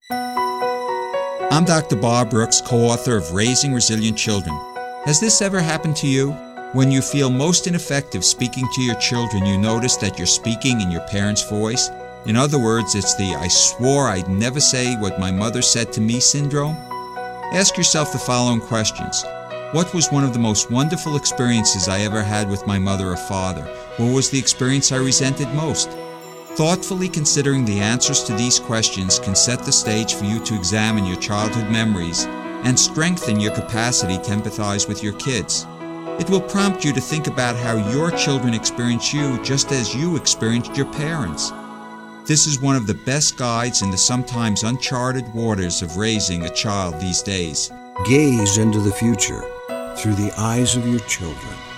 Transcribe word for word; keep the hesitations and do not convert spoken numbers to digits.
I'm Doctor Bob Brooks, co-author of Raising Resilient Children. Has this ever happened to you? When you feel most ineffective speaking to your children, you notice that you're speaking in your parents' voice? In other words, it's the "I swore I'd never say what my mother said to me" syndrome? Ask yourself the following questions. What was one of the most wonderful experiences I ever had with my mother or father? What was the experience I resented most? Thoughtfully considering the answers to these questions can set the stage for you to examine your childhood memories and strengthen your capacity to empathize with your kids. It will prompt you to think about how your children experience you just as you experienced your parents. This is one of the best guides in the sometimes uncharted waters of raising a child these days. Gaze into the future through the eyes of your children.